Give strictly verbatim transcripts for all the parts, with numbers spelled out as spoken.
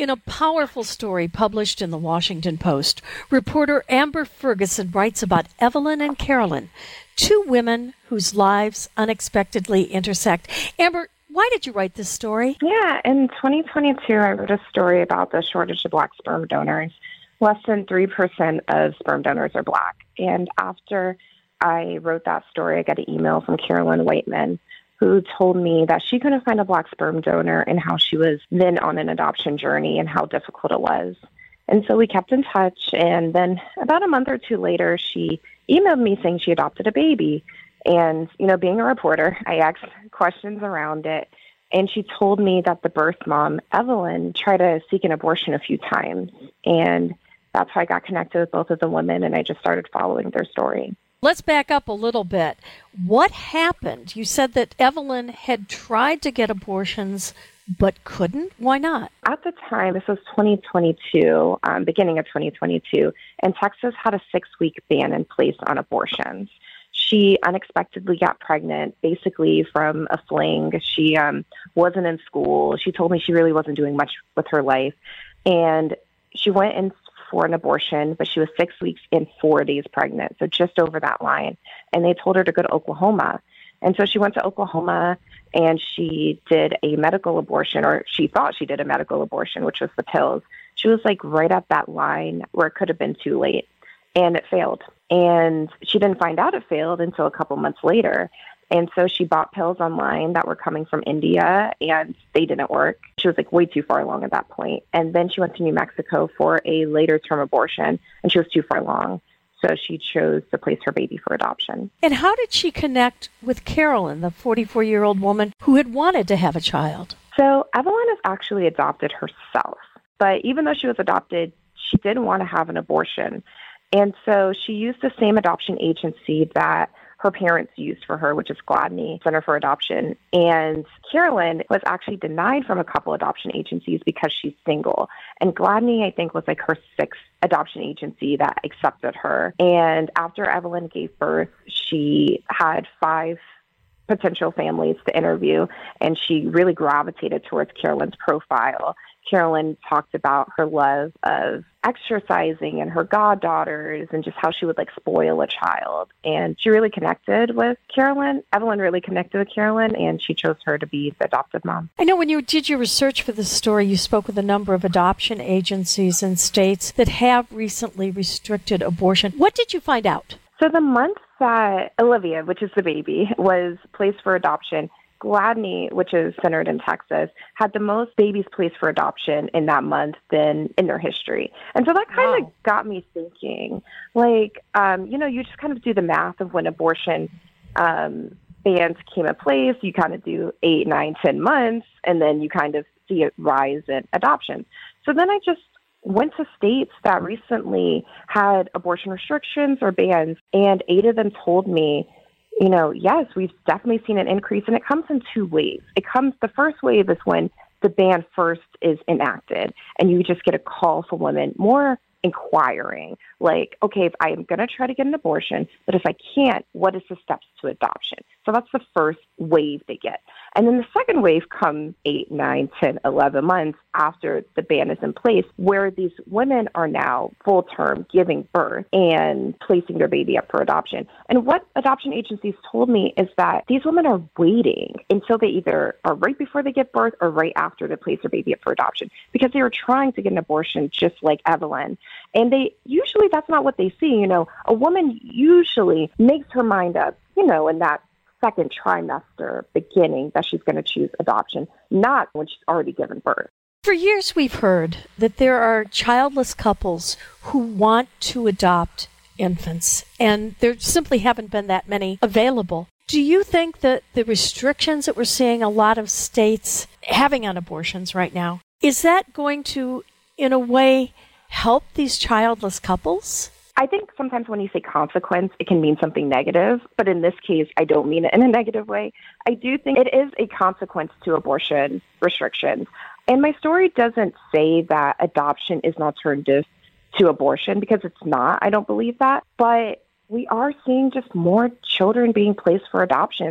In a powerful story published in the Washington Post, reporter Amber Ferguson writes about Evelyn and Carolyn, two women whose lives unexpectedly intersect. Amber, why did you write this story? Yeah, in twenty twenty-two, I wrote a story about the shortage of Black sperm donors. Less than three percent of sperm donors are Black. And after I wrote that story, I got an email from Carolyn Whiteman, who told me that she couldn't find a Black sperm donor and how she was then on an adoption journey and how difficult it was. And so we kept in touch. And then about a month or two later, she emailed me saying she adopted a baby. And, you know, being a reporter, I asked questions around it. And she told me that the birth mom, Evelyn, tried to seek an abortion a few times. And that's how I got connected with both of the women, and I just started following their story. Let's back up a little bit. What happened? You said that Evelyn had tried to get abortions but couldn't. Why not? At the time, this was twenty twenty-two, um, beginning of twenty twenty-two, and Texas had a six-week ban in place on abortions. She unexpectedly got pregnant, basically from a fling. She um, wasn't in school. She told me she really wasn't doing much with her life. And she went in for an abortion, but she was six weeks and four days pregnant, so just over that line. And they told her to go to Oklahoma. And so she went to Oklahoma, and she did a medical abortion, or she thought she did a medical abortion, which was the pills. She was like right at that line where it could have been too late, and it failed. And she didn't find out it failed until a couple months later. And so she bought pills online that were coming from India, and they didn't work. She was like way too far along at that point. And then she went to New Mexico for a later term abortion, and she was too far along. So she chose to place her baby for adoption. And how did she connect with Carolyn, the forty-four-year-old woman who had wanted to have a child? So Evelyn has actually adopted herself. But even though she was adopted, she didn't want to have an abortion. And so she used the same adoption agency that her parents used for her, which is Gladney Center for Adoption. And Carolyn was actually denied from a couple adoption agencies because she's single. And Gladney, I think, was like her sixth adoption agency that accepted her. And after Evelyn gave birth, she had five potential families to interview, and she really gravitated towards Carolyn's profile. Carolyn talked about her love of exercising and her goddaughters and just how she would like spoil a child. And she really connected with Carolyn. Evelyn really connected with Carolyn, and she chose her to be the adoptive mom. I know when you did your research for this story, you spoke with a number of adoption agencies in states that have recently restricted abortion. What did you find out? So the month that Olivia, which is the baby, was placed for adoption, Gladney, which is centered in Texas, had the most babies placed for adoption in that month than in their history. And so that kind of wow. got me thinking, like, um, you know, you just kind of do the math of when abortion um, bans came in place. You kind of do eight, nine, ten months, and then you kind of see a rise in adoption. So then I just went to states that recently had abortion restrictions or bans, and eight of them told me, you know, yes, we've definitely seen an increase, and it comes in two waves. It comes, the first wave is when the ban first is enacted, and you just get a call from women more inquiring, like, okay, if I am going to try to get an abortion, but if I can't, what is the steps to adoption? So that's the first wave they get. And then the second wave comes eight, nine, ten, eleven months after the ban is in place, where these women are now full-term giving birth and placing their baby up for adoption. And what adoption agencies told me is that these women are waiting until they either are right before they give birth or right after they place their baby up for adoption, because they were trying to get an abortion just like Evelyn. And they usually, that's not what they see. You know, a woman usually makes her mind up, you know, in that second trimester beginning that she's going to choose adoption, not when she's already given birth. For years, we've heard that there are childless couples who want to adopt infants, and there simply haven't been that many available. Do you think that the restrictions that we're seeing a lot of states having on abortions right now, is that going to, in a way, help these childless couples? I think sometimes when you say consequence, it can mean something negative, but in this case, I don't mean it in a negative way. I do think it is a consequence to abortion restrictions. And my story doesn't say that adoption is an alternative to abortion, because it's not. I don't believe that. But we are seeing just more children being placed for adoptions.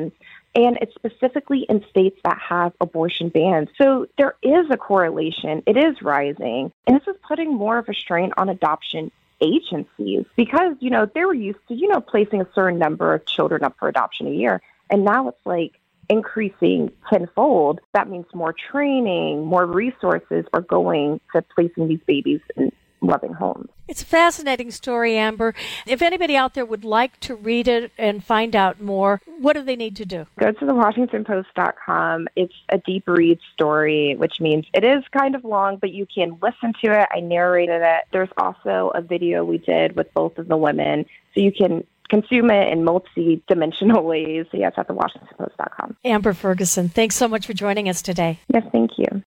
And it's specifically in states that have abortion bans. So there is a correlation. It is rising. And this is putting more of a strain on adoption agencies because, you know, they were used to, you know, placing a certain number of children up for adoption a year. And now it's like increasing tenfold. That means more training, more resources are going to placing these babies in loving homes. It's a fascinating story, Amber. If anybody out there would like to read it and find out more, what do they need to do? Go to the washington post dot com. It's a deep read story, which means it is kind of long, but you can listen to it. I narrated it. There's also a video we did with both of the women, so you can consume it in multi-dimensional ways. So yes, at the washington post dot com. Amber Ferguson, thanks so much for joining us today. Yes, thank you.